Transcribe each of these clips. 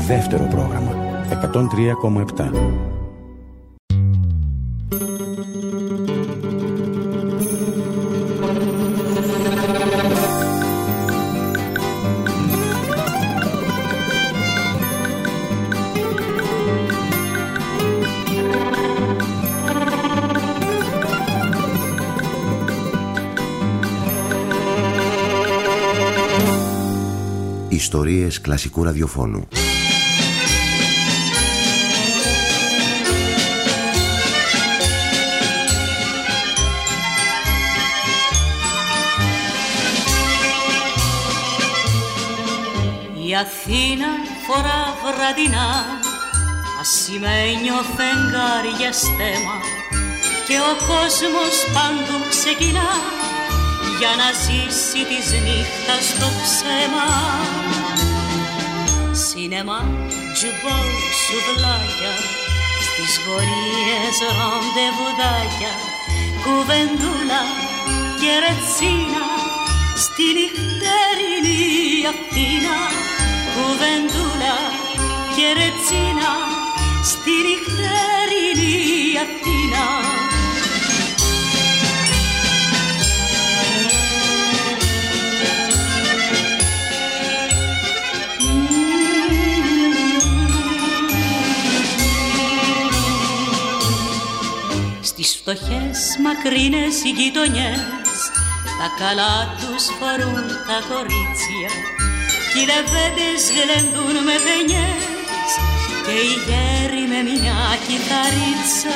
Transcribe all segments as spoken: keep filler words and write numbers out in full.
Δεύτερο πρόγραμμα εκατόν τρία κόμμα επτά. Ιστορίες κλασικού ραδιοφώνου. Η Αθήνα φορά βραδινά ασημένιο φεγγάρι για στέμα και ο κόσμος παντού ξεκινά για να ζήσει της νύχτας το ψέμα. Σινεμά, τζουμπό, σουβλάκια, στις γωνίες ραντεβουδάκια, κουβεντούλα και ρετσίνα, στη νυχτερινή Αθήνα. Κουβεντούλα και ρετσίνα, στη νυχτερινή Αθήνα. Στις φτωχές μακρινές γειτονιές τα καλά τους φορούν τα κορίτσια κι οι λεβέντες γλεντούν με πενιές και οι γέροι με μια κιθαρίτσα.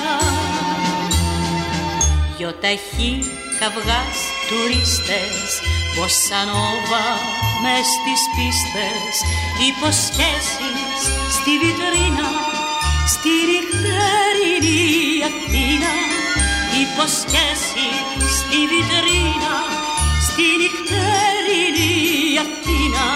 Γιοταχή καυγάς τουρίστες, μποσανόβα μες στις πίστες, υποσχέσεις στη βιτρίνα, στη νυχτερινή Αθήνα. Υποσχέσεις στη βιτρίνα, στη νυχτερινή Αθήνα.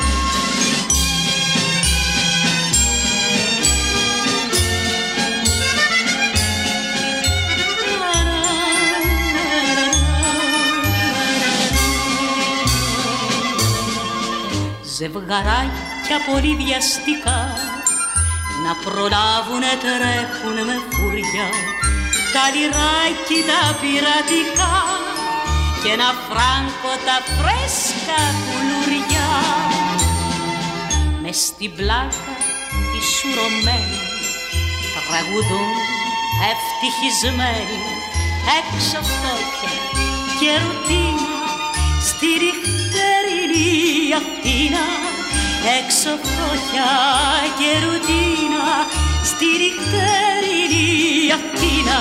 Ζευγαράκια πολύ βιαστικά να προλάβουνε τρέχουν με φούρια τα λιράκι τα πειρατικά και ένα φράγκο τα φρέσκα κουλουριά. Μες στην πλάκα οι σουρωμένοι τραγουδούν ευτυχισμένοι, έξω φτώχεια και ρουτίνα στη νυχτερινή Αθήνα. Έξω φτώχεια και ρουτίνα στη νυχτερινή Αθήνα.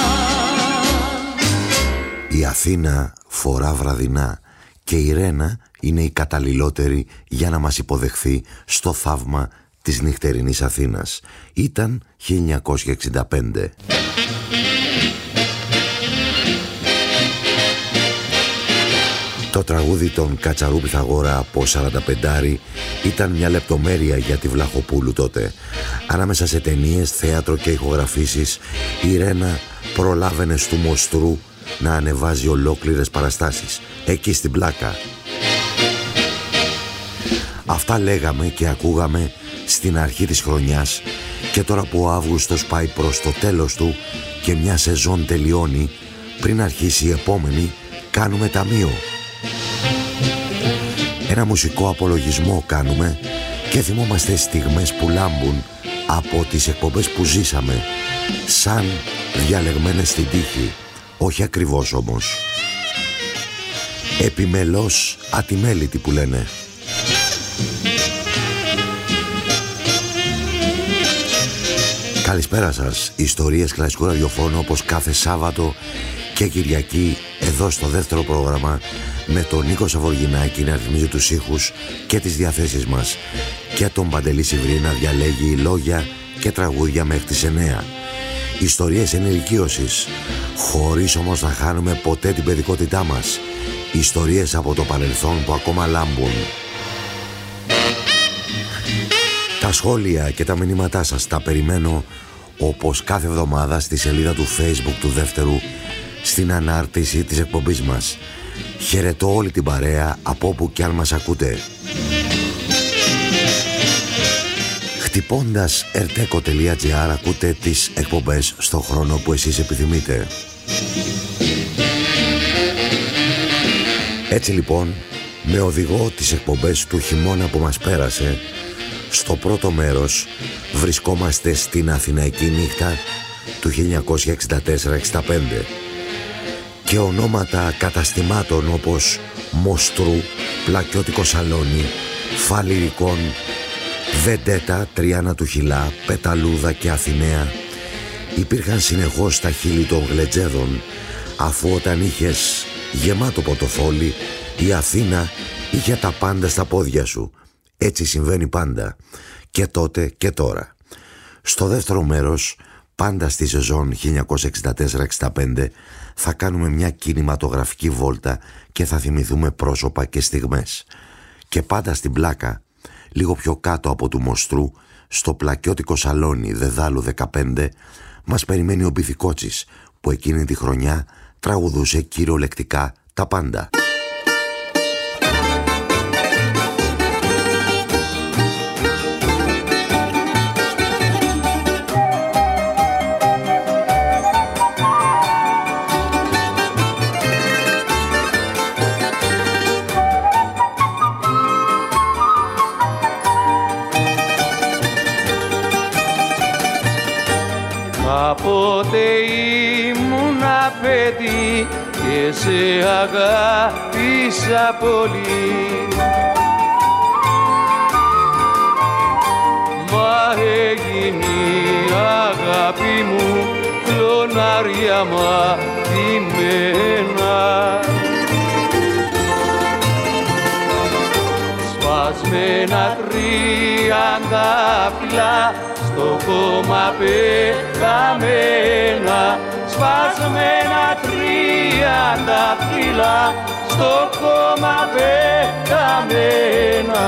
Η Αθήνα φορά βραδινά και η Ρένα είναι η καταλληλότερη για να μας υποδεχθεί στο θαύμα της νυχτερινής Αθήνας. Ήταν χίλια εννιακόσια εξήντα πέντε. Το τραγούδι των Κατσαρού Πυθαγόρα από σαρανταπεντάρι ήταν μια λεπτομέρεια για τη Βλαχοπούλου τότε. Ανάμεσα σε ταινίες, θέατρο και ηχογραφήσεις, η Ρένα προλάβαινε στου Μοστρού να ανεβάζει ολόκληρες παραστάσεις, εκεί στην πλάκα. Αυτά λέγαμε και ακούγαμε στην αρχή της χρονιάς και τώρα που ο Αύγουστος πάει προς το τέλος του και μια σεζόν τελειώνει, πριν αρχίσει η επόμενη, κάνουμε ταμείο. Ένα μουσικό απολογισμό κάνουμε και θυμόμαστε στιγμές που λάμπουν από τις εκπομπές που ζήσαμε, σαν διαλεγμένες στην τύχη, όχι ακριβώς όμως. Επιμελώς ατιμέλητη που λένε. Καλησπέρα σας, ιστορίες κλασικού ραδιοφώνου όπως κάθε Σάββατο και Κυριακή εδώ στο δεύτερο πρόγραμμα με τον Νίκο Σαβοργινάκη να ρυθμίζει τους ήχους και τις διαθέσεις μας και τον Παντελή Σιβρή να διαλέγει λόγια και τραγούδια μέχρι τις εννέα. Ιστορίες ενηλικίωσης, χωρίς όμως να χάνουμε ποτέ την παιδικότητά μας. Ιστορίες από το παρελθόν που ακόμα λάμπουν. Τα σχόλια και τα μηνύματά σας τα περιμένω όπως κάθε εβδομάδα στη σελίδα του Facebook του δεύτερου στην ανάρτηση της εκπομπής μας. Χαιρετώ όλη την παρέα από όπου κι αν μας ακούτε. Χτυπώντας ερτέκο τελεία τζι άρ ακούτε τις εκπομπές στο χρόνο που εσείς επιθυμείτε. Έτσι λοιπόν, με οδηγό τις εκπομπές του χειμώνα που μας πέρασε, στο πρώτο μέρος βρισκόμαστε στην Αθηναϊκή νύχτα του χίλια εννιακόσια εξήντα τέσσερα εξήντα πέντε και ονόματα καταστημάτων όπως Μοστρού, Πλακιώτικο Σαλόνι, Φαλιρικών, Βεντέτα, Τριάνα του Χιλά, Πεταλούδα και Αθηναία υπήρχαν συνεχώς στα χείλη των γλετζέδων, αφού όταν είχες γεμάτο πορτοφόλι η Αθήνα είχε τα πάντα στα πόδια σου. Έτσι συμβαίνει πάντα, και τότε και τώρα. Στο δεύτερο μέρος, πάντα στη σεζόν χίλια εννιακόσια εξήντα τέσσερα εξήντα πέντε, θα κάνουμε μια κινηματογραφική βόλτα και θα θυμηθούμε πρόσωπα και στιγμές. Και πάντα στην Πλάκα, λίγο πιο κάτω από του Μοστρού, στο Πλακιώτικο Σαλόνι Δεδάλου δεκαπέντε, μας περιμένει ο Μπιθικότσης, που εκείνη τη χρονιά τραγουδούσε κυριολεκτικά τα πάντα. Κάποτε ήμουνα παιδί και σε αγάπησα πολύ, μα έγινε η αγάπη μου κλωνάρια μαθημένα. Σπασμένα τριάντα φυλά στο κόμμα πεταμένα, σπασμένα τριάντα φύλλα στο κόμμα πεταμένα.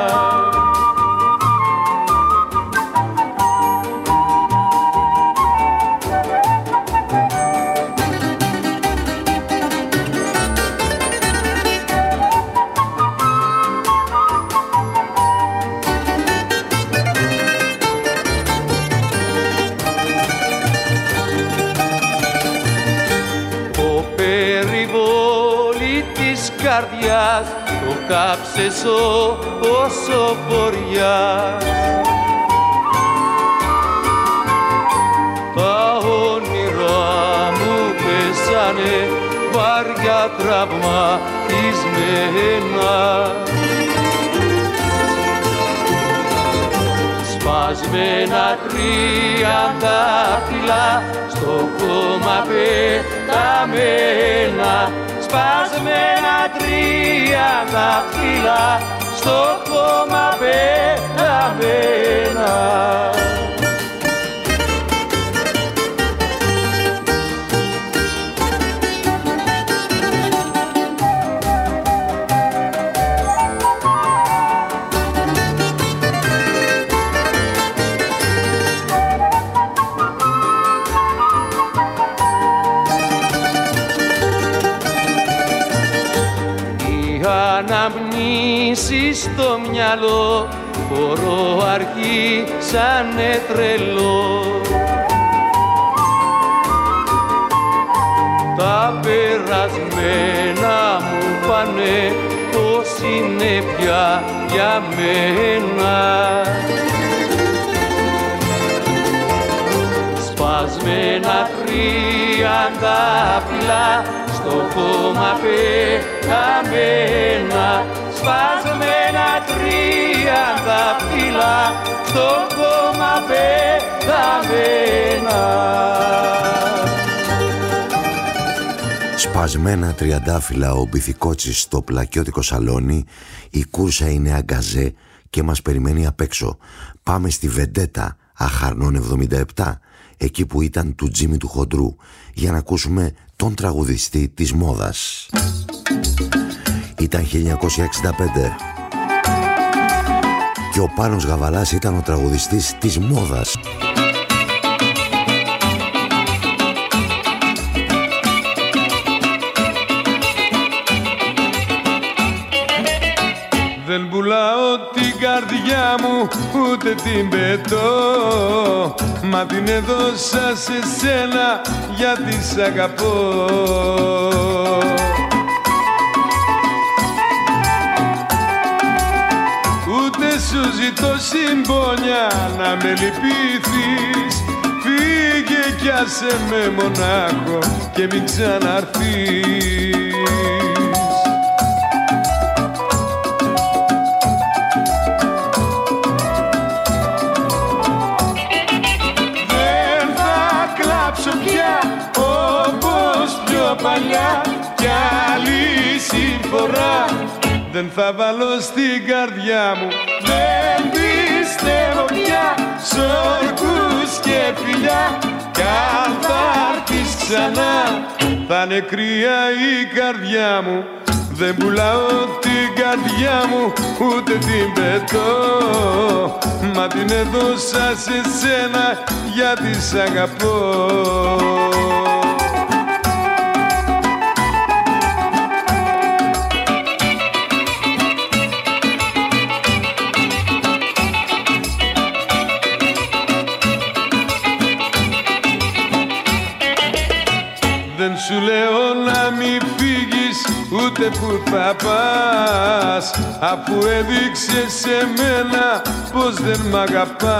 Καρδιάς το κάψες όσο φοριάς. Τα όνειρά μου πέσανε βαριά τραυματισμένα. Σπασμένα τριάντα φύλλα στο κόμμα πεταμένα, σπασμένα τριάντα φύλλα στο κόμμα πεταμένα. Αναμνήσεις στο μυαλό χορό αρχίσανε τρελό. Τα περασμένα μου πάνε πως είναι πια για μένα. Σπασμένα τριάντα φύλλα στο κόμμα πεταμένα, σπασμένα τριάντα φύλλα στο κόμμα πεταμένα. Σπασμένα τριαντάφυλλα ο Μπιθικότσης στο Πλακιώτικο Σαλόνι, η κούρσα είναι αγκαζέ και μας περιμένει απ' έξω. Πάμε στη Βεντέτα Αχαρνών εβδομήντα επτά, εκεί που ήταν του Τζίμι του Χοντρού, για να ακούσουμε τον τραγουδιστή της μόδας. Ήταν χίλια εννιακόσια εξήντα πέντε και ο Πάνος Γαβαλάς ήταν ο τραγουδιστής της μόδας. Δεν πουλάω την καρδιά μου, ούτε την πετώ, μα την έδωσα σε σένα γιατί σ' αγαπώ. Ούτε σου ζητώ συμπόνια να με λυπηθείς, φύγε κι άσε με μονάχο και μην ξαναρθείς. Παλιά κι άλλη συμφορά δεν θα βάλω στην καρδιά μου. Δεν πιστεύω πια σ' όρκους και φιλιά, κι αν θα έρθεις ξανά θα είναι κρύα η καρδιά μου. Δεν πουλάω την καρδιά μου ούτε την πετώ, μα την έδωσα σε σένα γιατί σ' αγαπώ. Δεν σου λέω να μη φύγεις ούτε που θα πας, αφού έδειξες σε μένα πως δεν μ' αγαπάς.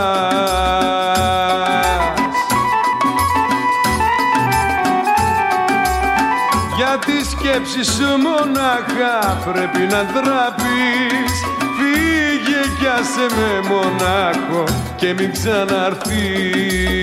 Για τη σκέψη σου μονάχα πρέπει να ντραπείς, φύγε κι άσε με μονάχο και μην ξαναρθείς.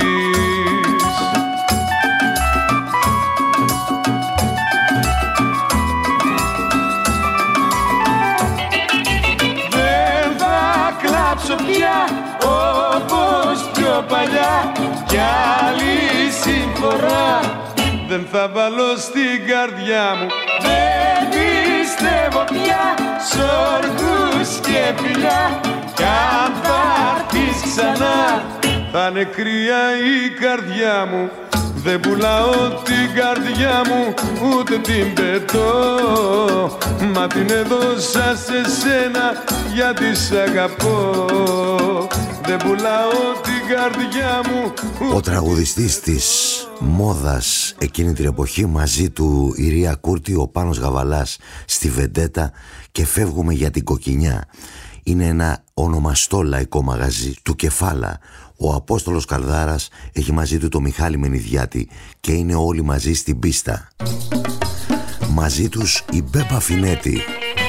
Πια όπως πιο παλιά κι άλλη συμφορά δεν θα βάλω στην καρδιά μου. Δεν πιστεύω πια σ' όρκους και φιλιά, κι αν θα έρθεις ξανά θα είναι κρύα η καρδιά μου. Δεν πουλάω την καρδιά μου ούτε την πετώ, μα την έδωσα σε σένα γιατί σ' αγαπώ. Δεν πουλάω την καρδιά μου. Ο τραγουδιστής της μόδας εκείνη την εποχή, μαζί του η Ρία Κούρτη, ο Πάνος Γαβαλάς στη Βεντέτα και Φεύγουμε για την Κοκκινιά. Είναι ένα ονομαστό λαϊκό μαγαζί του Κεφάλα. Ο Απόστολος Καλδάρας έχει μαζί του το Μιχάλη Μενιδιάτη και είναι όλοι μαζί στην πίστα. Μαζί τους η Μπέπα Φινέτη.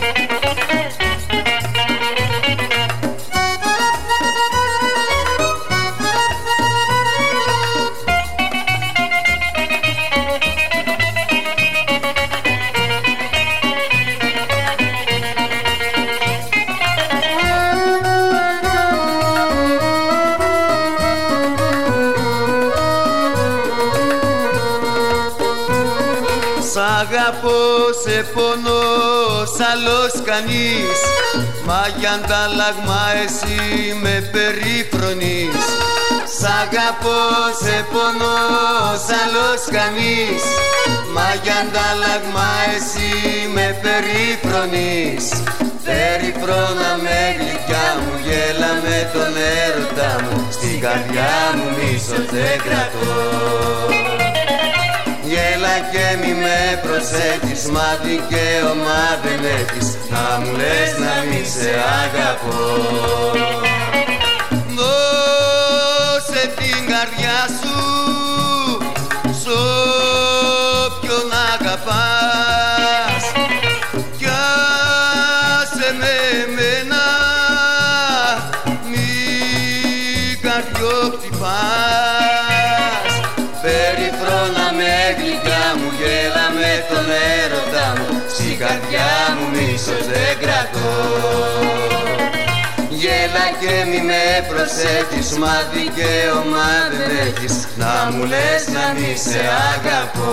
Αγαπώ, σε πονώ, σ' άλλος κανείς, μα για αντάλλαγμα εσύ με περιφρονείς. Σ' αγαπώ, σε πονώ, σ' άλλος κανείς, μα για αντάλλαγμα εσύ με περιφρονείς. Περιφρώνα με γλυκιά μου, γέλα με τον έρωτα μου, στην καρδιά μου μίσος δεν κρατώ. Γέλα και μη με προσέχεις, μα δικαίωμα δεν έχεις να μου λες να μη σε αγαπώ. Δώσε την καρδιά σου σ' όποιον αγαπάς κι άσε με εμένα, μη καρδιοχτυπάς. Περιφρώνα με γλυκιά μου, γέλα με τον έρωτα μου, στην καρδιά μου μίσος δεν κρατώ. Γέλα και μη με προσέχεις, μα δικαίωμα δεν έχεις να μου λες να μη σε αγαπώ.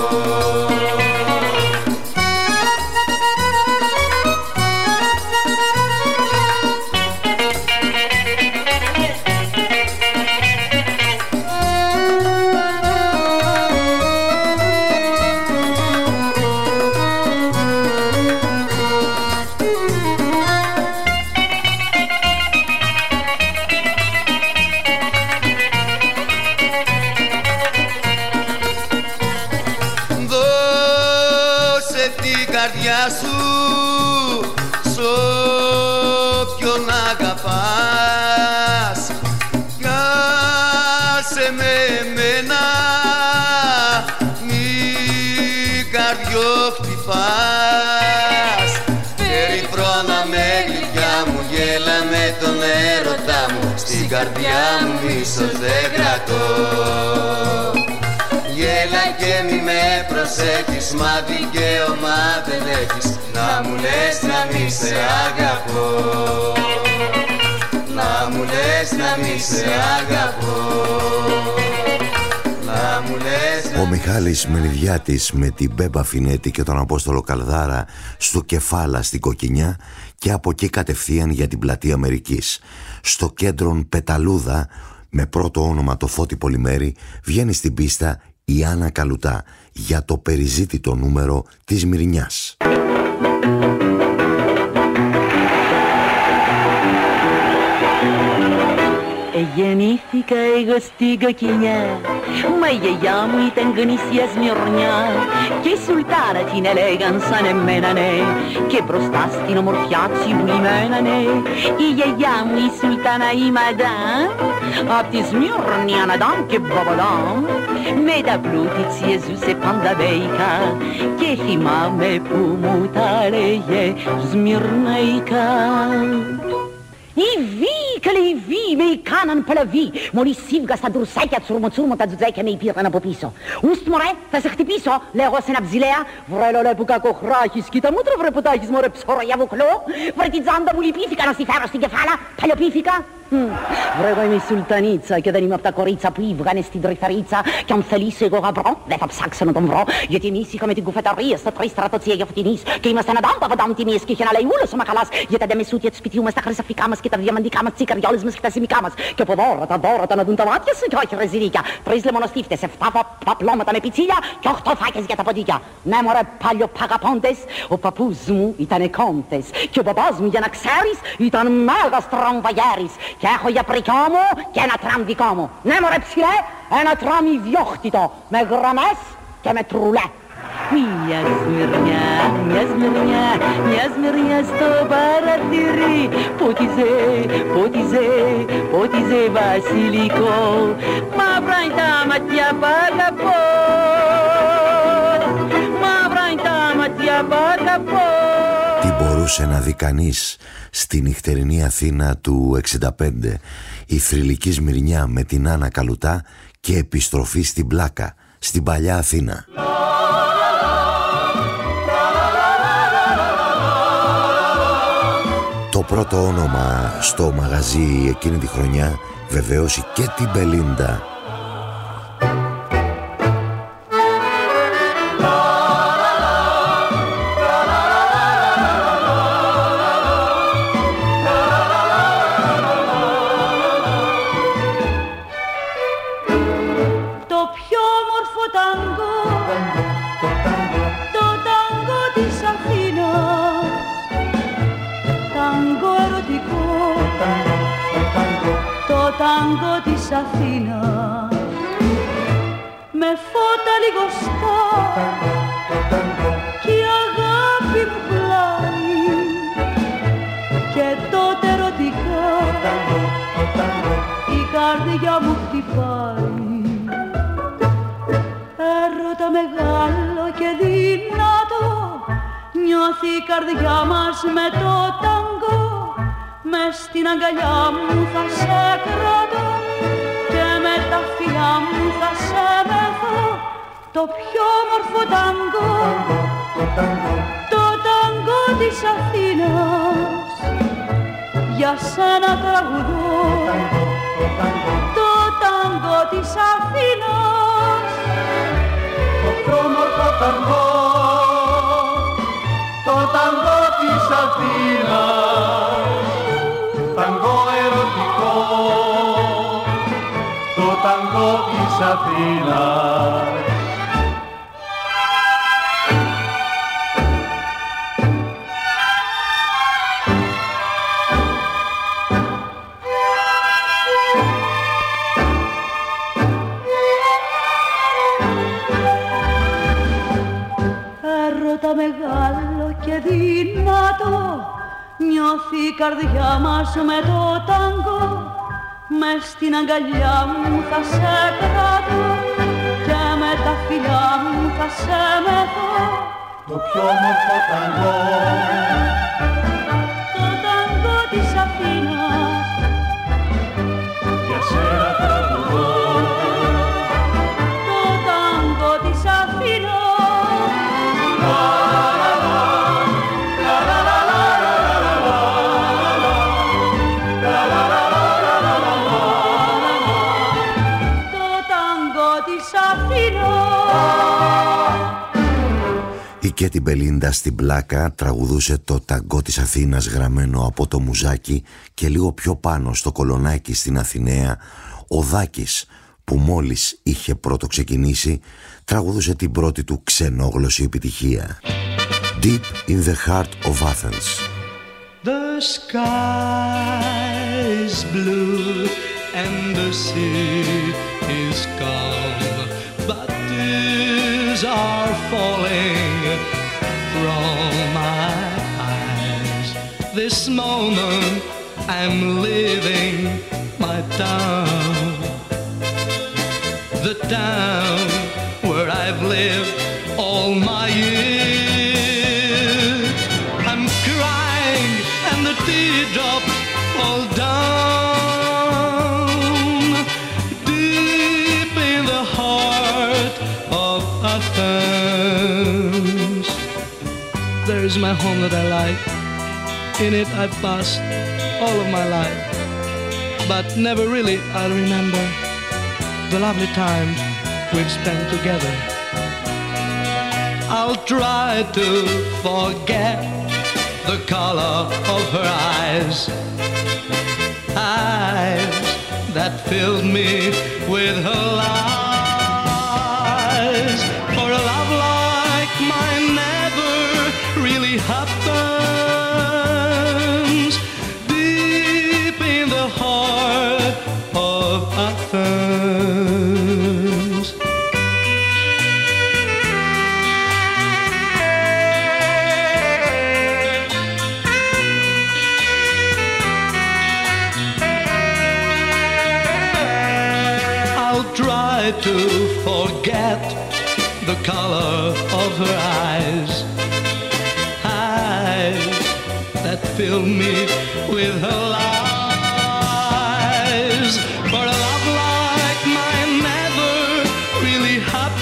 στην καρδιά μου μίσος δεν κρατώ. Γέλα και μη με προσέχεις, μα δικαίωμα δεν έχεις να μου λες να μη σε αγαπώ. Να μου λες να μη σε αγαπώ. Ο Μιχάλης Μενιδιάτης με την Μπέμπα Φινέτη και τον Απόστολο Καλδάρα στο Κεφάλα στην Κοκκινιά και από εκεί κατευθείαν για την Πλατεία Αμερικής. Στο κέντρο Πεταλούδα με πρώτο όνομα το Φώτη Πολυμέρη βγαίνει στην πίστα η Άννα Καλουτά για το περιζήτητο νούμερο της Μυρινιάς. Γεννήθηκα εγώ στην Κοκκινιά, μα η γιαγιά μου ήταν γνήσια Σμυρνιά και η Σουλτάνα την έλεγαν σαν εμένα, ναι, και μπροστά στην ομορφιά τσιμπλημένα, ναι. Η γιαγιά μου η Σουλτάνα η Μαντάμ, απ' τη Σμυρνιά Ναντάμ και Μπαμπαδάμ, με τα πλούτη της ζούσε πάντα μπέικα και θυμάμαι που μου τα λέγε Σμυρναϊκά. Οι βii, καλέ οι βii, με κάναν παλαβή. Μόλις σίβγα στα ντουρσάκια τσουρμο τσουρμο τα τζουτζάκια με πήραν από πίσω. Ουστ μωρέ, θα σε χτυπήσω, λέγω σε ένα ψηλέα. Βρε λολέ που κακοχράχεις, κοίτα μούτρα βρε που τάχεις μωρέ ψωρό για βουκλό. Βρε την τζάντα μου λυπήθηκα να στη φέρω στην κεφάλα, παλιοπήθηκα. Βρε εγώ είμαι η Σουλτανίτσα και δεν είμαι από τα κορίτσα που ήβγανε στην τρυφερίτσα. Κι αν θελήσω εγώ γαμπρό, δεν θα ψάξω να τον βρω. Γιατί εμείς είχαμε την κουφεταρία στα τρεις στρατοτσία για φωτεινής. Και είμαστε ένα ντάμπα βαντάμ τιμίες και είχε ένα λέει ούλος ο μαχαλάς. Για τα ντεμεσούτια του σπιτιού μας, τα χρυσαφικά μας και τα διαμαντικά μας, τσικαριόλες μας και τα σημικά μας. Και από δώρα τα δώρα τα να δουν τα μάτια σου και όχι ρεζιλίκια. Τρεις λεμονοστίφτες, εφτά παπλώματα με πιτσίλια και οχτώ φάκες για τα ποντίκια. Ναι μωρέ παλιό παγαπώντες, ο παππούς μου ήταν κόντες. Και ο μπαμπάς μου για να ξέρεις ήταν μέγας τραμβαγιέρης. Και έχω για πρικιό μου και ένα τραμ δικό μου. Ναι μωρέ ψηλέ, ένα τραμ ιδιόχτητο, με γραμμές και με τρουλέ. Μια Σμυρνιά, μια Σμυρνιά, μια Σμυρνιά στο παρατηρί. Πότιζε, πότιζε, πότιζε βασιλικό. Μαύρα είναι τα ματιά π' αγαπώ. Μαύρα είναι τα ματιά π' αγαπώ. Τι μπορούσε να δει κανείς στη νυχτερινή Αθήνα του εξήντα πέντε, η θρυλική Σμυρνιά με την Άννα Καλουτά και επιστροφή στην πλάκα, στην παλιά Αθήνα. Το πρώτο όνομα στο μαγαζί εκείνη τη χρονιά βεβαίωσε και την Μπελίντα. Τάγκο της Αθήνας με φώτα λιγοστά και η αγάπη μου πλάι και τότε ερωτικά η καρδιά μου χτυπάει. Έρωτα μεγάλο και δυνατό νιώθει η καρδιά μας με το τάγκο. Μες στην αγκαλιά μου θα σε κρατώ και με τα φιλιά μου θα σε μεθώ. Το πιο όμορφο τάγκο, το τάγκο της Αθήνας, για σένα τραγουδώ. Το τάγκο της Αθήνας, το πιο όμορφο τάγκο, το τάγκο της Αθήνας. Ταγκό ερωτικό, το ταγκό της Αθήνας. Έρωτα μεγάλο και δυνατό νιώθει η καρδιά μας με το τάγκο. Μες στην αγκαλιά μου θα σε κρατώ και με τα φιλιά μου θα σε μεθώ. Το πιο όμορφο τάγκο, το τάγκο της Αθήνας, Κέτι Μπελίντα στην πλάκα τραγουδούσε το ταγκό της Αθήνας γραμμένο από το Μουζάκι και λίγο πιο πάνω στο Κολονάκι στην Αθηναία ο Δάκης που μόλις είχε πρώτο ξεκινήσει τραγουδούσε την πρώτη του ξενόγλωση επιτυχία Deep in the Heart of Athens. The sky is blue and the sea is calm, but tears are falling from my eyes. This moment I'm leaving my town, the town where I've lived all my years. I'm crying and the teardrops fall down deep in the heart of Athens. There's my home that I like. In it I've passed all of my life, but never really I'll remember the lovely times we've spent together. I'll try to forget the color of her eyes, eyes that filled me with her lies. For a love like mine never really happens deep in the heart of Athens. To forget the color of her eyes, eyes that fill me with her lies. For a love like mine never really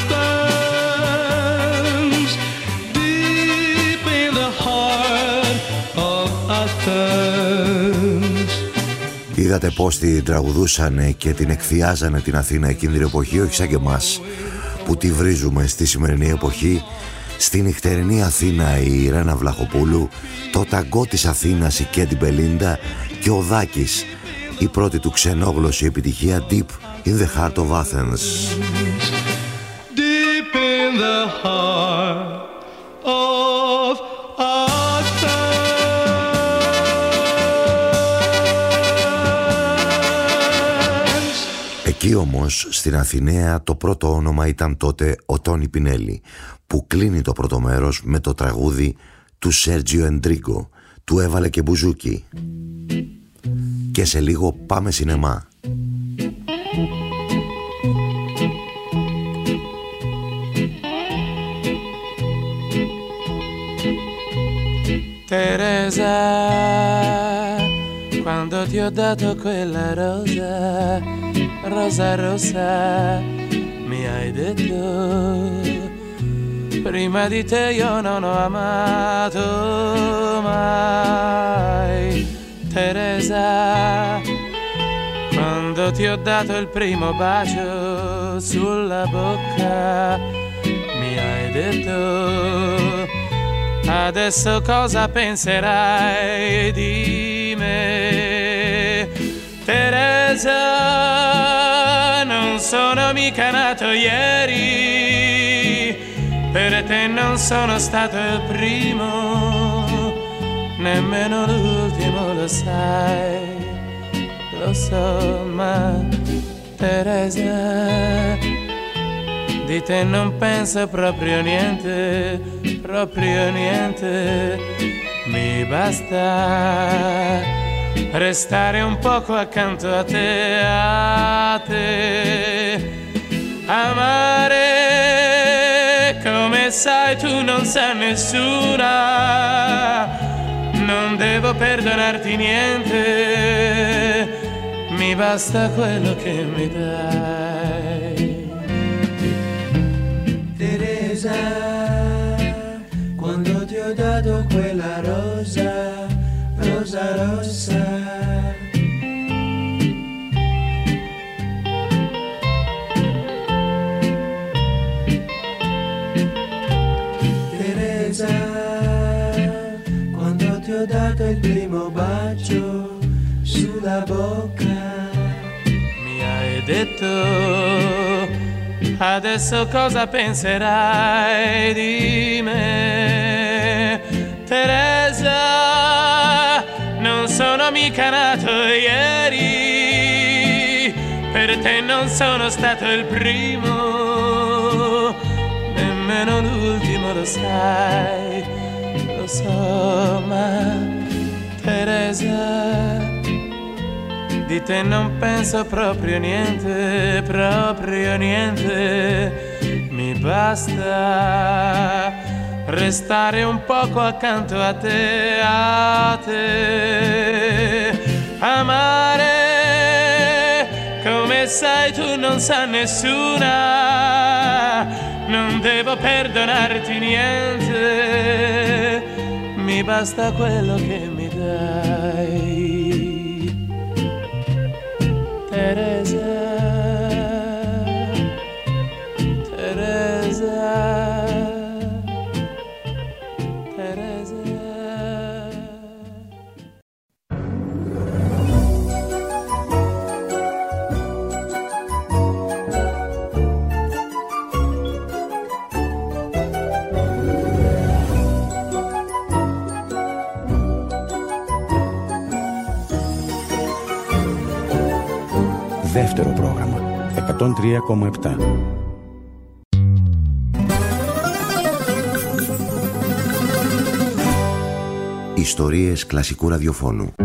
happens deep in the heart of Athens. Είδατε πως την τραγουδούσανε και την εκθιάζανε την Αθήνα εκείνη την εποχή, όχι σαν και εμάς που τη βρίζουμε στη σημερινή εποχή. Στη νυχτερινή Αθήνα η Ρένα Βλαχοπούλου, το ταγκό της Αθήνας η Κέτι Μπελίντα και ο Δάκης, η πρώτη του ξενόγλωση επιτυχία Deep in the Heart of Athens. Deep in the heart of Athens. Εκεί όμως στην Αθηναία το πρώτο όνομα ήταν τότε ο Τόνι Πινέλη, που κλείνει το πρώτο μέρος με το τραγούδι του Σέρτζιο Εντρίγκο, του έβαλε και μπουζούκι. Και σε λίγο πάμε σινεμά. Teresa, quando ti ho dato quella rosa, rosa rossa, mi hai detto, prima di te io non ho amato mai. Teresa, quando ti ho dato il primo bacio sulla bocca, mi hai detto, adesso cosa penserai di me? Teresa, non sono mica nato ieri, per te non sono stato il primo, nemmeno l'ultimo, lo sai, lo so, ma Teresa, di te non penso proprio niente, proprio niente, mi basta restare un poco accanto a te, a te, amare come sai tu non sa nessuna, non devo perdonarti niente, mi basta quello che mi dai. Teresa, quando ti ho dato quella rosa, rosa rossa, Teresa, primo bacio sulla bocca. Mi hai detto, adesso cosa penserai di me? Teresa, non sono mica nato ieri, per te non sono stato il primo, nemmeno l'ultimo, lo sai, lo so, ma Teresa, di te non penso proprio niente, proprio niente, mi basta restare un poco accanto a te, a te, amare come sai tu non sa nessuna, non devo perdonarti niente, mi basta quello che mi dai, Teresa, Teresa. Δεύτερο πρόγραμμα εκατόν τρία κόμμα επτά. Ιστορίες κλασικού ραδιοφώνου.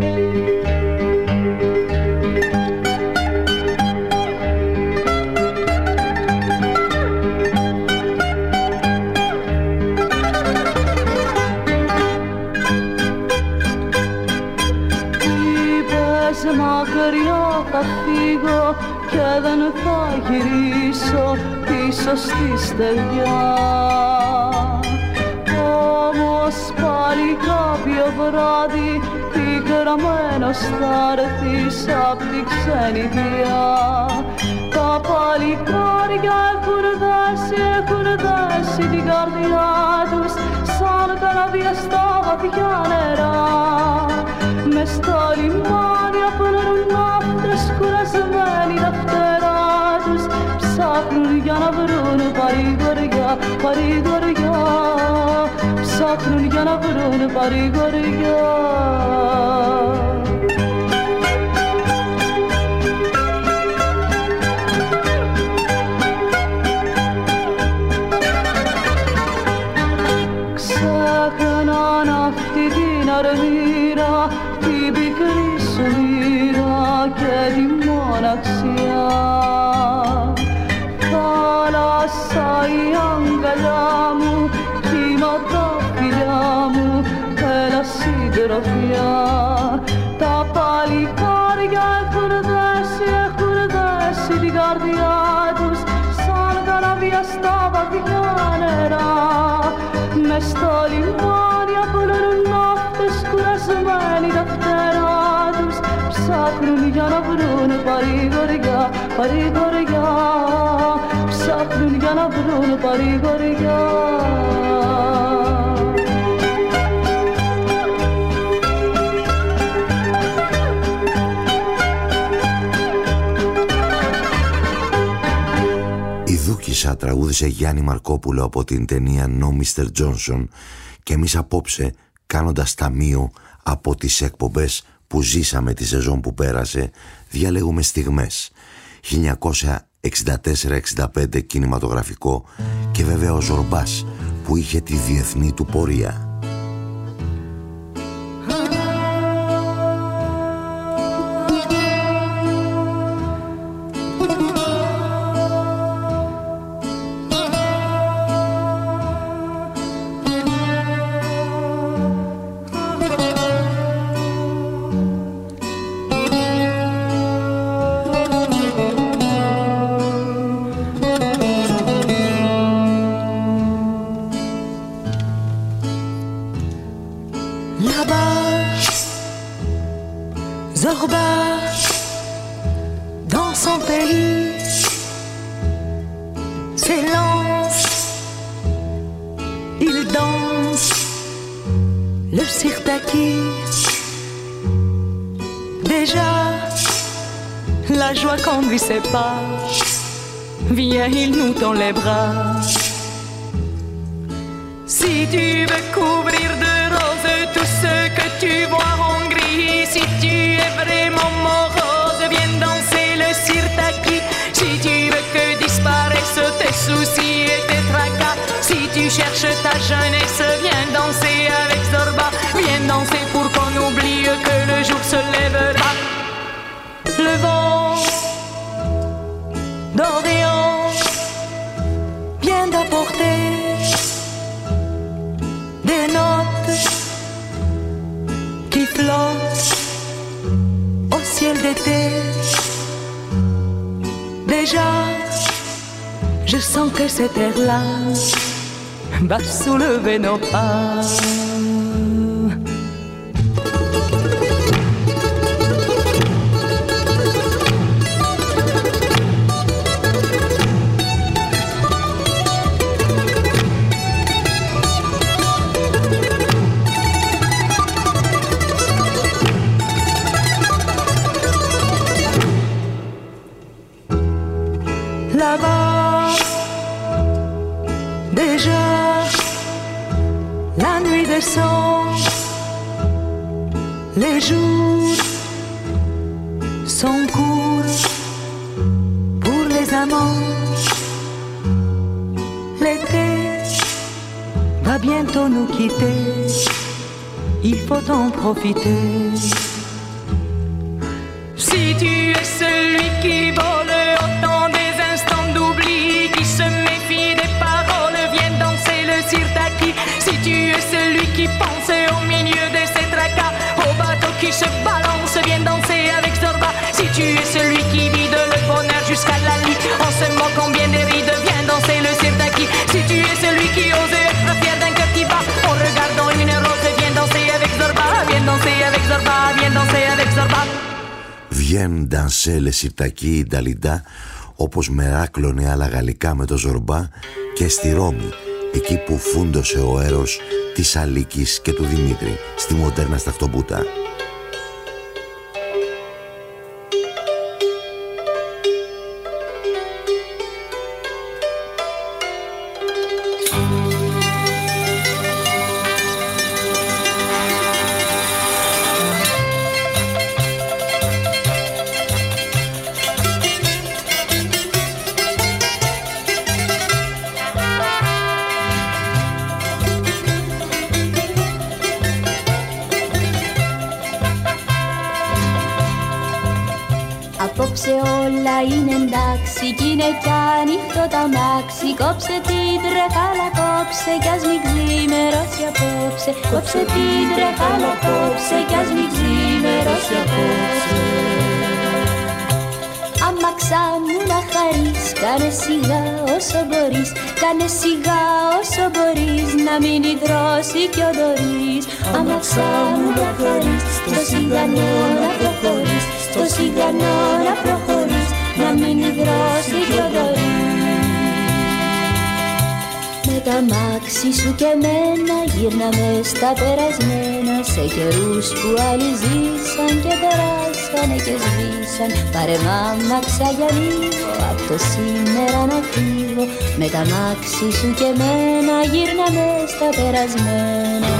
Μακριά θα φύγω και δεν θα γυρίσω πίσω στη στεριά. Όμως πάλι κάποιο βράδυ πικραμένος θα έρθεις απ' τη ξενιδιά. Τα παλικάρια έχουν δέσει, έχουν δέσει την καρδιά τους σαν καράβια στα βαθιά νερά. Μες στα λιμάνια πλένουν ναύτες κουρασμένοι τα φτερά τους, ψάχνουν για να βρουν παρηγοριά, παρηγοριά, ψάχνουν για να βρουν παρηγοριά. Ξέχναν αυτή την αρμήρα, την πικρή σου μοίρα και τη μοναξιά. Θάλασσα η αγκαλιά μου, κύμα τα φιλιά μου, έλα συντροφιά. Τα παλικάρια έχουν δέσει, έχουν δέσει την καρδιά τους σαν καράβια στα βαθιά νερά. Μες στα λιμάνια πλένουν ναύτες κουρασμένοι τα φτερά τους, ψάχνουν για να βρουν παρηγοριά, παρηγοριά, ψάχνουν για να βρουν παρηγοριά. Η Δούκισσα τραγούδισε Γιάννη Μαρκόπουλο από την ταινία No μίστερ Johnson και εμείς απόψε, κάνοντας ταμείο από τις εκπομπές που ζήσαμε τη σεζόν που πέρασε, διαλέγουμε στιγμές χίλια εννιακόσια εξήντα τέσσερα εξήντα πέντε κινηματογραφικό και βέβαια ο Ζορμπάς που είχε τη διεθνή του πορεία. Déjà, la joie conduit ses pas. Viens, il nous tend les bras. Si tu veux couvrir de roses tout ce que tu vois en gris, si tu es vraiment morose, viens danser le sirtaki. Si tu veux que disparaissent tes soucis et tes tracas, si tu cherches ta jeunesse, viens danser avec Zorba. Viens danser pour qu'on oublie que le jour se lèvera. Le vent d'Orient vient d'apporter des notes qui flottent au ciel d'été. Déjà, je sens que cet air-là va soulever nos pas. Là-bas, déjà, la nuit descend, les jours sont courts pour les amants. L'été va bientôt nous quitter, il faut en profiter. Si tu es celui qui vole autant des instants d'oubli, qui se méfie des paroles, viens danser le sirtaki. Si tu es celui qui pense au milieu de ces tracas, au bateau qui se balance, viens danser avec Zorba. Si tu es celui qui vit de le bonheur jusqu'à la lit, on se moque combien de rides, viens danser le sirtaki. Si tu es celui qui ose être fier d'un cœur qui bat, en regardant une rose, viens danser avec Zorba. Viens danser avec Zorba, viens danser avec Zorba. Viens danser le sirtaki Νταλιντά, όπως μεράκλωνε άλλα γαλλικά με το Ζορμπά, και στη Ρώμη, εκεί που φούντωσε ο έρος της Αλίκης και του Δημήτρη, στη μοντέρνα Σταυτοπούτα. Απόψε όλα είναι εντάξει κι είναι κι ανοιχτό τα μάξι. Κόψε την τρεχάλα κόψε κι ας μην ξημερώσει απόψε. Κόψε την τρεχάλα κόψε κι ας μην ξημερώσει απόψε. Αμαξά μου να χαρείς, κάνε σιγά όσο μπορείς. Κάνε σιγά όσο μπορείς, να μην υδρώσει κι ο Δωρής. Αμαξά μου να χαρείς, στο σιγανό να προχωρείς. Στο σιγανό να προχωρείς, να μην υδρώσει κι ο Δωρής. Με τα μάξι σου και μένα γύρναμε στα περασμένα, σε καιρούς που άλλοι ζήσαν και περάσανε και σβήσαν. Πάρε μάμαξα για λίγο, απ' το σήμερα να φύγω. Με τα μάξι σου και μένα γύρναμε στα περασμένα.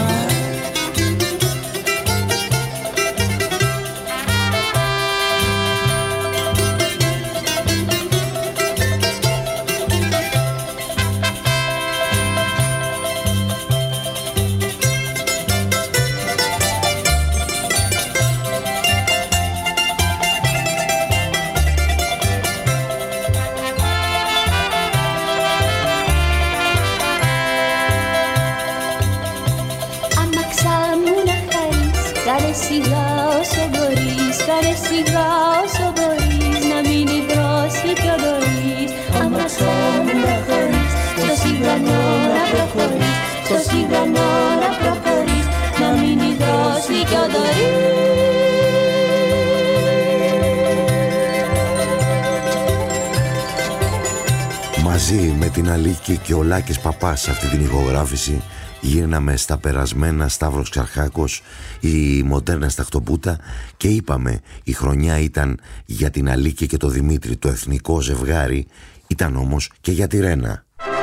Κάνε σιγά όσο μπορείς, κάνε σιγά όσο μπορείς, να μην υδρώσει κι ο Δωρής. Αμαξά μου να χωρείς, στο σιγανό να προχωρείς, στο σιγανό να προχωρείς, να μην υδρώσει κι ο Δωρής. Μαζί με την Αλίκη και ο Λάκης Παπάς σε αυτή την ηχογράφηση Γύρναμε στα περασμένα Σταύρος Ξαρχάκος, η μοντέρνα Σταχτοπούτα και είπαμε η χρονιά ήταν για την Αλίκη και το Δημήτρη, το εθνικό ζευγάρι, ήταν όμως και για τη Ρένα.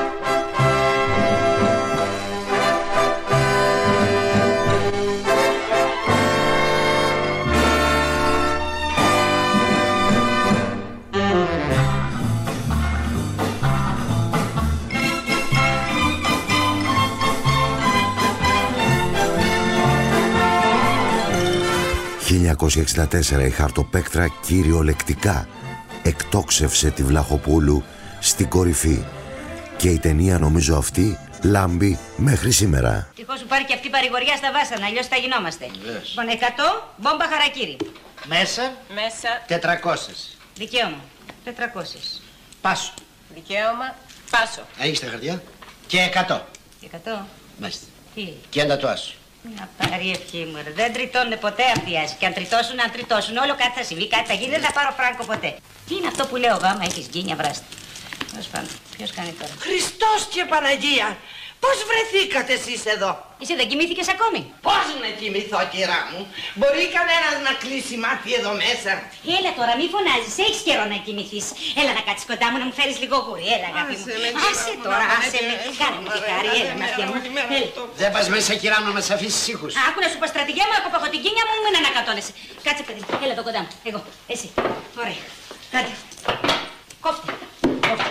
χίλια εννιακόσια εξήντα τέσσερα η Χαρτοπέκτρα κυριολεκτικά εκτόξευσε τη Βλαχοπούλου στην κορυφή και η ταινία νομίζω αυτή λάμπει μέχρι σήμερα. Τυχώς σου πάρει και αυτή η παρηγοριά στα βάσανα, αλλιώς θα γινόμαστε. Yes. Λοιπόν, εκατό μπόμπα χαρακίρι. Μέσα. Μέσα. τετρακόσιες. Δικαίωμα. τετρακόσιες. Πάσο. Δικαίωμα. Πάσο. Έχεις τα χαρτιά. Και εκατό. εκατό. Μάλιστα. Τι. Και έντα το άσο. Να πάρει ευχή μου, ρε. Δεν τριτώνουν ποτέ αυτοί οι άσοι. Και αν τριτώσουν, αν τριτώσουν, όλο κάτι θα συμβεί, κάτι θα γίνει, δεν θα πάρω φράγκο ποτέ. Τι είναι αυτό που λέω εγώ, άμα έχεις γκίνια βράστη. Τέλος πάντων, ποιος κάνει τώρα. Χριστός και Παναγία! Πώς βρεθήκατε εσείς εδώ? Εσύ δεν κοιμήθηκες ακόμη? Πώς να κοιμηθώ, κυρά μου? Μπορεί κανένας να κλείσει μάτι εδώ μέσα? Έλα τώρα, μη φωνάζεις, έχεις καιρό να κοιμηθείς. Έλα να κάτσεις κοντά μου να μου φέρεις λίγο γούρι, έλα αγάπη μου. Άσε τώρα, άσε με, κάνε μου τη χάρη, έλα μάτια μου. Δεν πας μέσα, κυρά μου, να μας αφήσεις ήχους. Άκου να σου πω στρατηγέ μου, έχω έχω την κίνια μου, μην ανακατώνεσαι. Κάτσε παιδί, έλα εδώ κοντά μου, εγώ, εσύ, ωραία. Κάτσε, κόφτε, κόφτε.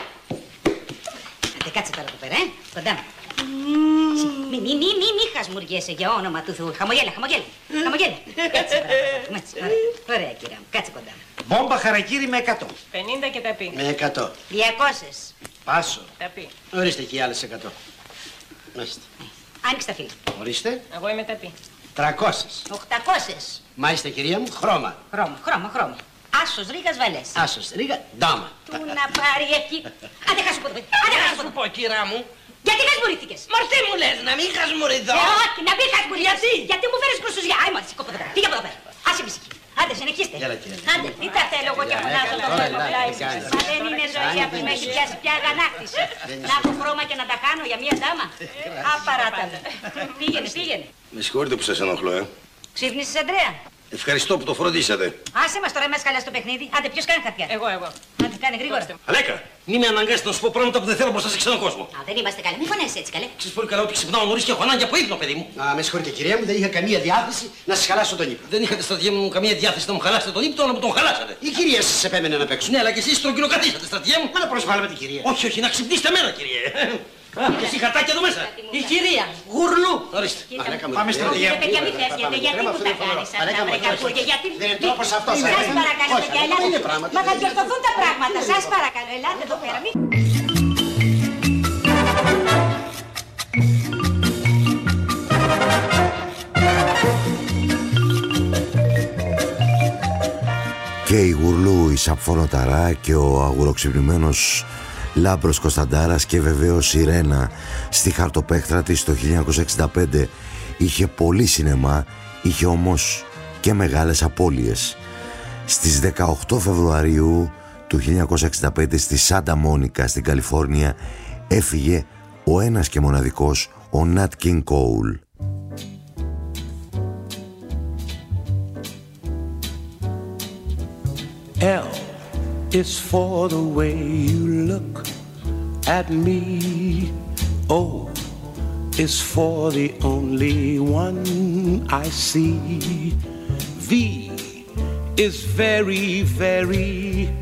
Κάτσε τώρα εδώ πέρα, ε, κοντά μου. Μη, μη, μη, μη, μη χασμουριέσαι για όνομα του Θεού. Χαμογέλα, χαμογέλα, χαμογέλα. Κάτσε, ωραία, ωραία κυρία μου, κάτσε κοντά μου. Μπόμπα χαρακίρι με εκατό. πενήντα και τα πει. Με εκατό. διακόσιες. Πάσο. Τα πει. Ορίστε και οι άλλες εκατό. Μάλιστα. Άνοιξε τα φύλλα. Ορίστε. Εγώ είμαι τα πει. τριακόσιες. οκτακόσιες. Μάλιστα κυρία μου, χρώμα. Χρώμα, χρώμα, χρώμα. Άσος, ρίγας, βαλές. Άσος, ρίγα, ντάμα. Του να πάρει εκεί. Άντε χάσου πω το παιδί. Άντε χάσου πω, κυρά μου. Γιατί χασμουρήθηκες? Μορτή μου λες, να μην χασμουρηθώ. Ε, όχι, να μην χασμουρηθείς. Γιατί? Γιατί μου φέρεις κρουσουζιά. Άι, μόλις, σηκώπω εδώ πέρα. Φύγε από εδώ πέρα. Άσε μισική. Άντε, συνεχίστε. Άντε, τι τα θέλω εγώ και φωνάζω το πλέον πλάι. Μα δεν είναι ζωή αυτή, με έχει πιάσει πια αγανάκτηση. Να έχω χρώμα και να τα κάνω για μία ντάμα. Απαράταλο. Πήγαινε, πήγαινε. Με συγχωρείτε που σας ενοχλώ, ε. Ξύπνησες, Αντρέα? Ευχαριστώ που το φροντίσατε. Άσε μας τώρα, είμαστε καλά στο παιχνίδι. Άντε, ποιος κάνει χαρτιά? Εγώ, εγώ. Άντε, κάνε γρήγορα. Αλέκα, μην με αναγκάσετε να σου πω πράγματα που δεν θέλω μπροστά σε ξένο κόσμο. Α, δεν είμαστε καλοί. Μην φωνάζεις έτσι, καλέ. Ξέρεις πολύ καλά ότι ξυπνάω νωρίς και έχω ανάγκη από ύπνο, παιδί μου. Α, με συγχωρείτε κυρία μου, δεν είχα καμία διάθεση να σας χαλάσω τον ύπνο. Δεν είχατε στρατιέ μου καμία διάθεση να μου χαλάσετε τον ύπνο, αλλά μου τον χαλάσατε. Η κυρία σας επέμενε να παίξω. Ναι, αλλά και εσείς στρογγυλοκαθίσατε, στρατιέ μου. Μα να προσβάλλουμε την κυρία. Όχι, όχι, να ξυπνήσετε εμένα, κύριε. Α, και εσύ χαρτάκι εδώ μέσα. Η κυρία. Γουρλού. Ορίστε. Πάμε στην Κύριε παιδιά, μην φεύγετε. Γιατί μου τα κάνεις αυτά, βρε κακούργια? Γιατί... Δεν είναι τρόπος αυτός. Σας παρακαλώ, παιδιά, ελάτε. Μα θα διορθωθούν τα πράγματα. Σας παρακαλώ, ελάτε εδώ πέρα. Και η Γουρλού, η Σαπφωνοταρά και ο αγουροξυπνημένος Λάμπρος Κωνσταντάρας και βεβαίως η Ρένα στη Χαρτοπέκτρα της το χίλια εννιακόσια εξήντα πέντε. Είχε πολύ σινεμά, είχε όμως και μεγάλες απώλειες. Στις δεκαοκτώ Φεβρουαρίου του χίλια εννιακόσια εξήντα πέντε στη Σάντα Μόνικα στην Καλιφόρνια έφυγε ο ένας και μοναδικός, ο Νατ Κινγκ Κόουλ. L is for the way you look at me. O is for the only one I see. V is very, very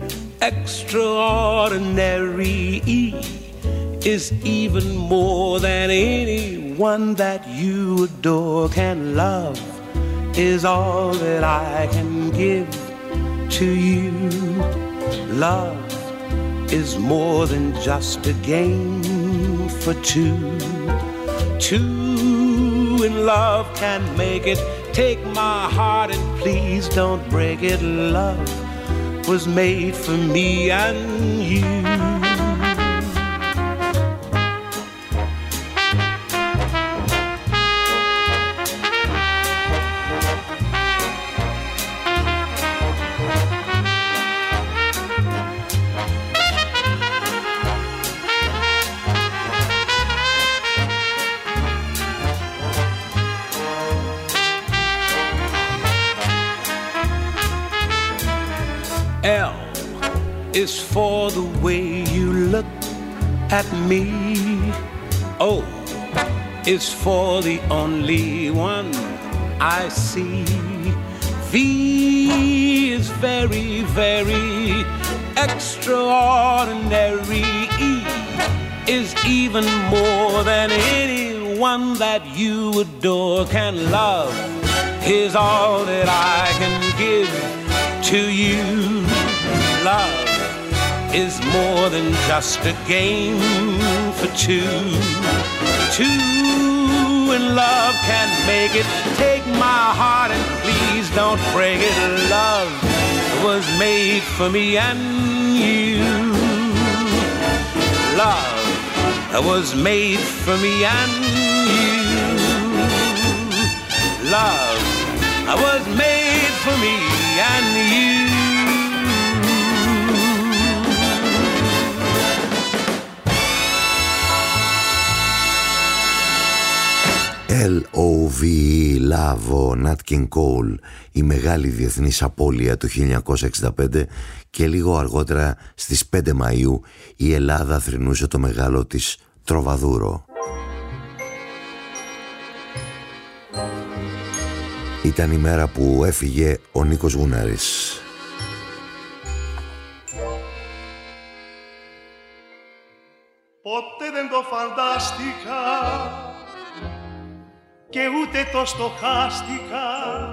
extraordinary. E is even more than anyone that you adore can love. Is all that I can give to you. Love is more than just a game for two. Two in love can make it. Take my heart and please don't break it. Love was made for me and you. L is for the way you look at me. O is for the only one I see. V is very, very extraordinary. E is even more than anyone that you adore can love. Is all that I can give to you. Love is more than just a game for two. Two in love can make it. Take my heart and please don't break it. Love was made for me and you. Love was made for me and you. Love was made for me and you. L O V E, Love, ο Nat King Cole, η μεγάλη διεθνής απώλεια του χίλια εννιακόσια εξήντα πέντε, και λίγο αργότερα στις πέντε Μαΐου η Ελλάδα θρηνούσε το μεγάλο της τροβαδούρο. Ήταν η μέρα που έφυγε ο Νίκος Γούναρης. Ποτέ δεν το φαντάστηκα και ούτε το στοχάστηκα,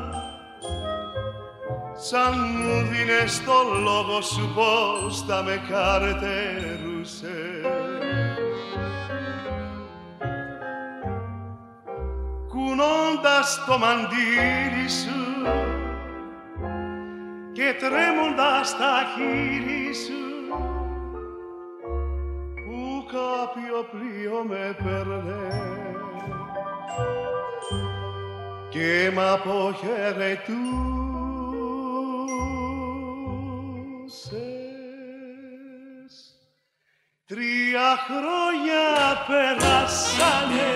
σαν μου δίνες το λόγο σου πως θα με καρτερούσε. Κουνώντας το μαντίλι σου και τρέμοντας τα χείλη σου, που κάποιο πλοίο με παίρνε και μ' αποχαιρετούσες. Τρία χρόνια περάσανε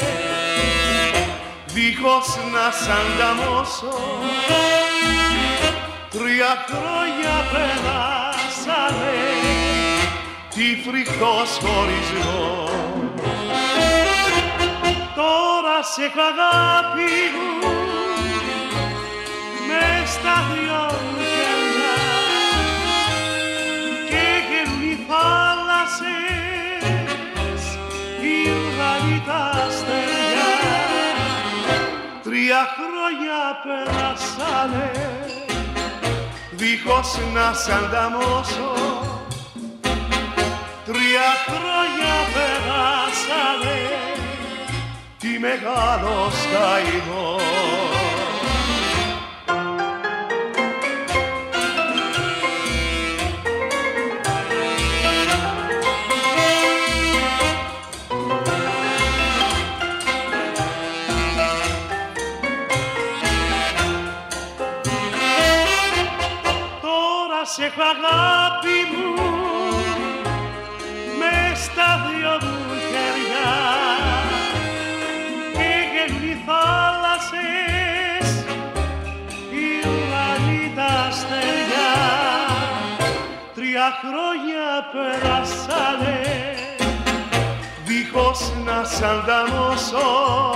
δίχως να σ' ανταμώσω. Τρία χρόνια περάσανε τι φρικτός χωρισμός. Τώρα σε έχω αγάπη μου μες στα δυο μου χέρια και γελούν οι θάλασσες, οι ουρανοί τα αστέρια. Τρία χρόνια περάσανε δίχως να σ' ανταμώσω. Τρία χρόνια περάσανε τι μεγάλος καημός. Τώρα σε έχω αγάπη μου μες στα δυο μου χέρια και γελούν οι θάλασσες, οι ουρανοί τα αστέρια. Τρία χρόνια περάσανε δίχως να σ' ανταμώσω.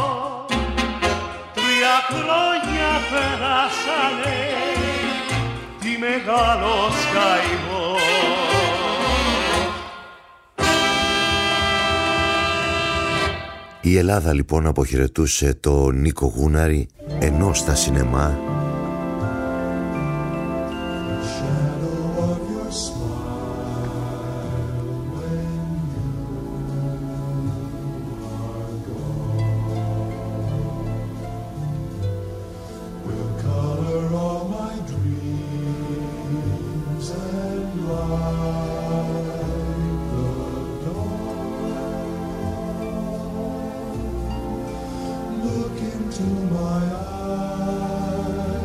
Τρία χρόνια περάσανε τι μεγάλος καημός. Η Ελλάδα λοιπόν αποχαιρετούσε το Νίκο Γούναρη, ενώ στα σινεμά Look into my eyes.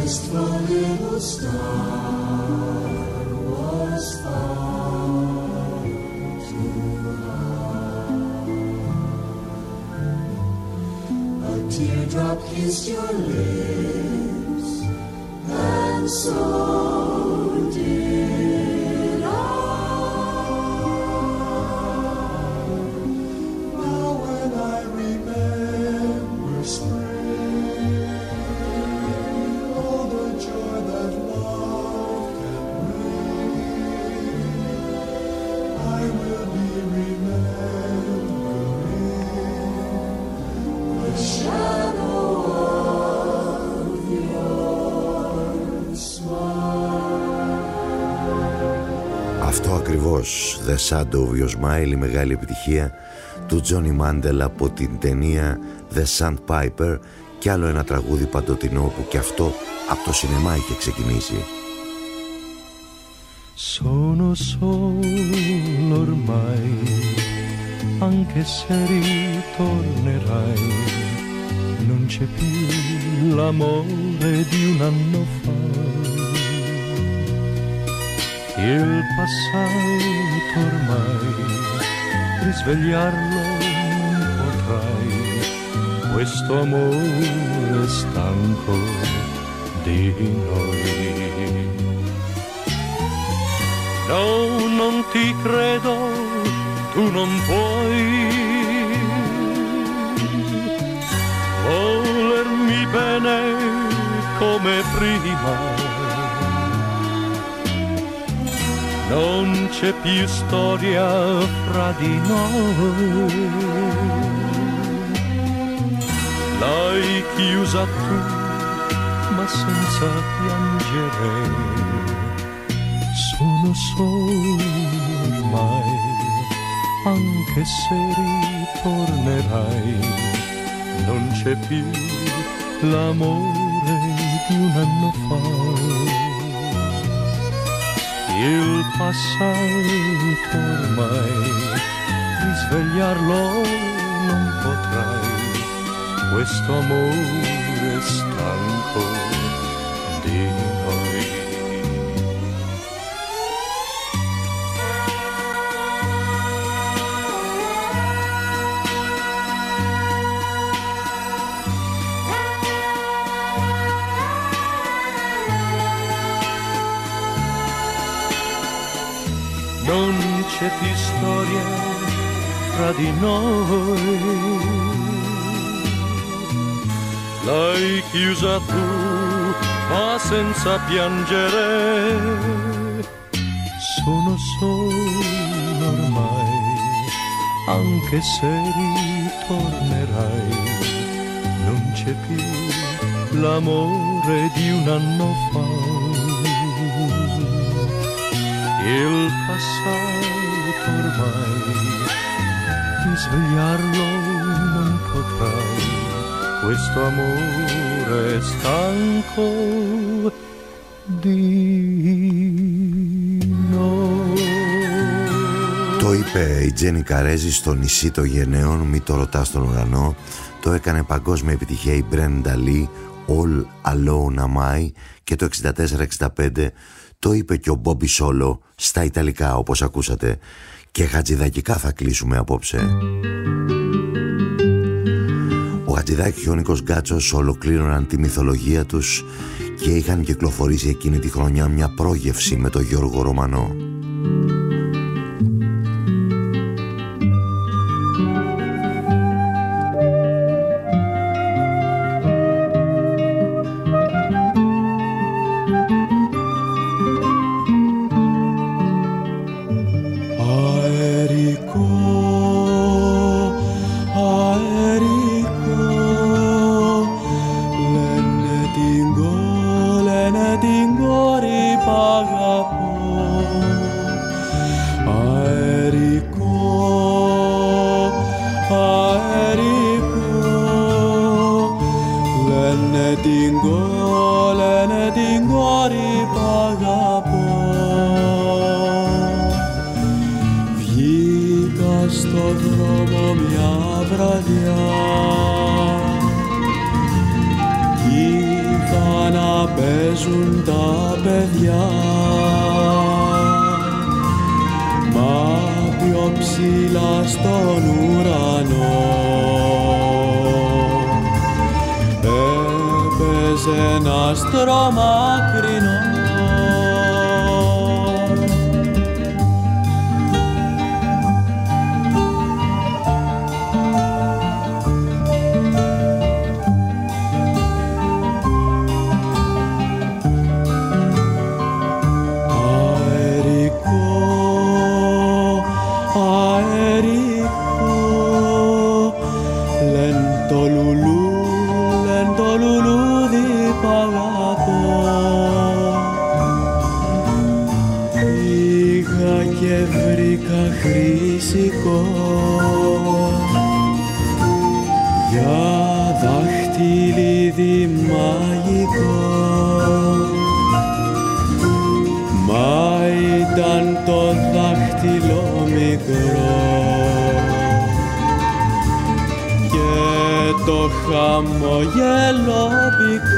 wistful little star was far too high. A teardrop kissed your lips, and so did I. Now when I remember spring, all the joy that love can bring, I will be remembering the shadow of your smile. Αυτό ακριβώς, The Shadow of Your Smile, η μεγάλη επιτυχία του Τζόνι Μάντελ από την ταινία The Sandpiper, και άλλο ένα τραγούδι παντοτινό που και αυτό από το σινεμά είχε ξεκινήσει. Sono solo ormai, anche se ritornerai, non c'è più l'amore di un anno fa. Il passato ormai, risvegliarlo non potrai, questo amore stanco di noi. No, non ti credo, tu non puoi volermi bene come prima. Non c'è più storia fra di noi. L'hai chiusa tu, ma senza piangere. Sono solo ormai, anche se ritornerai, non c'è più l'amore di un anno fa. Il passato ormai, risvegliarlo non potrai, questo amore stanco di noi. Non c'è più storia fra di noi, l'hai chiusa tu, ma senza piangere. Sono solo ormai, anche se ritornerai, non c'è più l'amore di un anno fa. Il passato ormai, risvegliarlo non potrai, questo amore stanco di noi. Το είπε η Τζένι Καρέζη στο νησί των γενναίων, μη το ρωτάς τον ουρανό. Το έκανε παγκόσμια επιτυχία η Μπρέντα Λι, All Alone Am I, και το εξήντα τέσσερα εξήντα πέντε το είπε και ο Μπόμπι Σόλο στα Ιταλικά, όπως ακούσατε. Και χατζηδακικά θα κλείσουμε απόψε. Ο Χατζηδάκη και ο Νίκος Γκάτσος ολοκλήρωναν τη μυθολογία τους και είχαν κυκλοφορήσει εκείνη τη χρονιά μια πρόγευση με τον Γιώργο Ρωμανό. Bella σε ένα άστρο μακρινό. Για δάχτυλίδι μαγικό, μα ήταν το δάχτυλο μικρό και το χαμόγελο πικρό.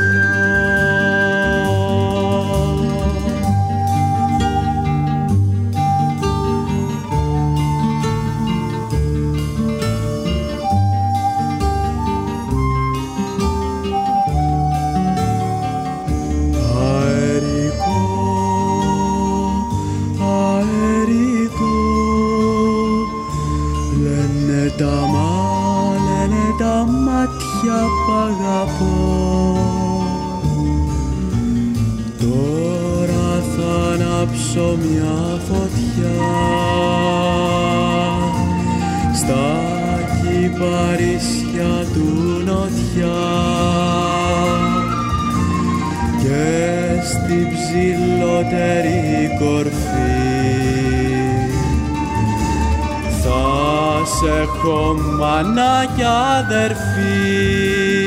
Π' αγαπώ, τώρα θα ανάψω μια φωτιά στα κυπαρίσια του νοτιά και στην ψηλότερη κορφή θα σε έχω μάνα κι αδερφή.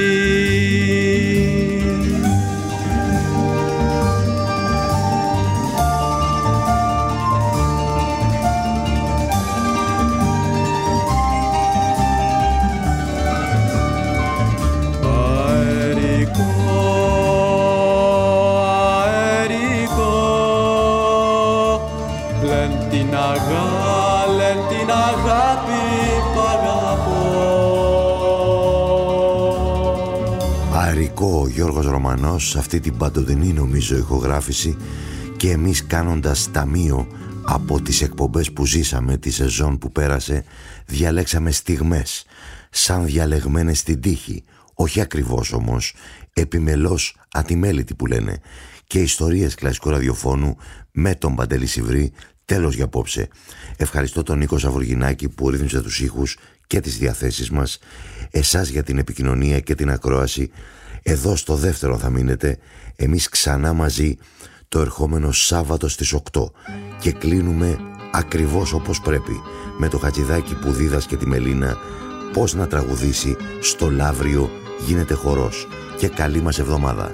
Ο Γιώργος Ρωμανός σε αυτή την παντοτινή νομίζω ηχογράφηση, και εμείς κάνοντας ταμείο από τις εκπομπές που ζήσαμε τη σεζόν που πέρασε, διαλέξαμε στιγμές σαν διαλεγμένες στην τύχη, όχι ακριβώς όμως, επιμελώς ατιμέλητη που λένε, και ιστορίες κλασικού ραδιοφώνου με τον Παντελή Σιβρή. Τέλος για απόψε. Ευχαριστώ τον Νίκο Σαβουργινάκη που ρύθμισε τους ήχους και τις διαθέσεις μας, εσάς για την επικοινωνία και την ακρόαση. Εδώ στο δεύτερο θα μείνετε, εμείς ξανά μαζί το ερχόμενο Σάββατο στις οκτώ και κλείνουμε ακριβώς όπως πρέπει με το Χατζηδάκι που δίδασκε τη Μελίνα πώς να τραγουδήσει στο Λαύριο γίνεται χορός. Και καλή μας εβδομάδα.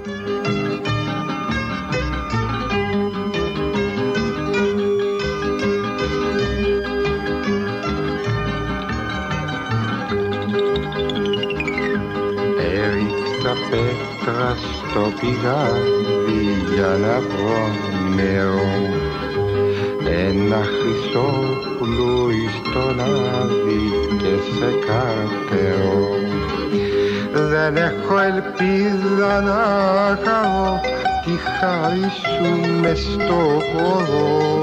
Πέτρα στο πηγάδι για να βρω νερό, ένα χρυσό πουλούι στον άδει και σε καρτερό. Δεν έχω ελπίδα να χαρώ τη χάρη σου μες στο χώρο.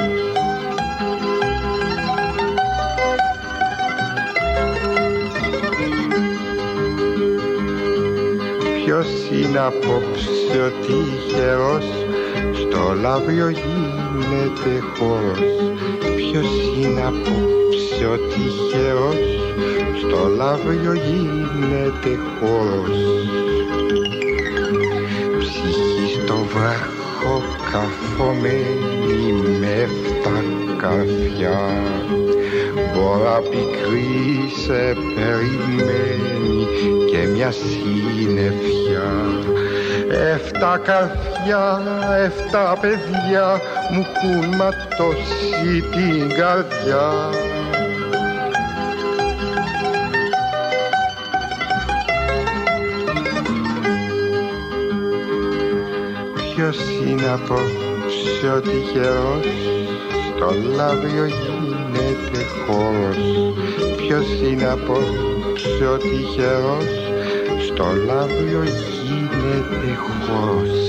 Ποιος είναι απόψε ο τυχερός, στο Λαύριο γίνεται χώρος. Ποιος είναι απόψε ο τυχερός, στο Λαύριο γίνεται χώρος. Ψυχή στο βράχο καρφωμένη με εφτά καρφιά, μπόρα πικρή σε περιμένει και μια συννεφιά. Εφτά καρφιά, εφτά παιδιά μου έχουν ματώσει την καρδιά. Ποιος είναι απόψε ο τυχερός, στο Λαύριο γίνεται χώρος. Ποιος είναι απόψε ο τυχερός, στο Λαύριο γίνεται γίνεται χορός.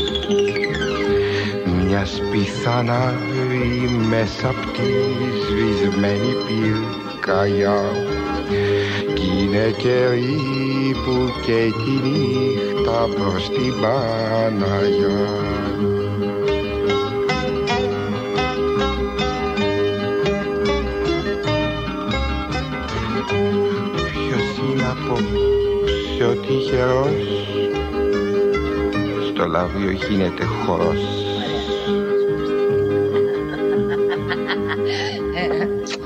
Μια σπιθάνα μέσα απ' τη σβησμένη πυρκαγιά κι είναι καιρή που και τη νύχτα προς την Παναγιά. Ποιος είναι απόψε ο τυχερός, στο λαύριο γίνεται χορός.